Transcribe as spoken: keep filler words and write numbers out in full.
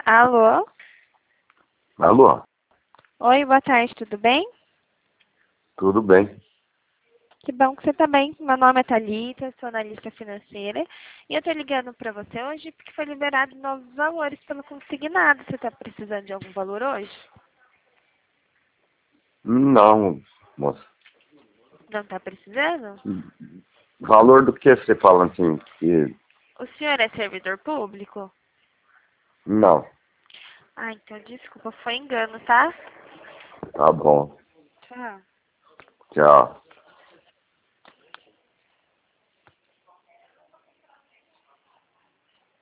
Alô? Alô? Oi, boa tarde, tudo bem? Tudo bem. Que bom que você está bem. Meu nome é Thalita, sou analista financeira e eu estou ligando para você hoje porque foi liberado novos valores pelo consignado. Você está precisando de algum valor hoje? Não, moça. Não está precisando? Valor do que você fala assim? Que... O senhor é servidor público? Não. Ah, então desculpa, foi engano, tá? Tá bom. Tchau. Tchau.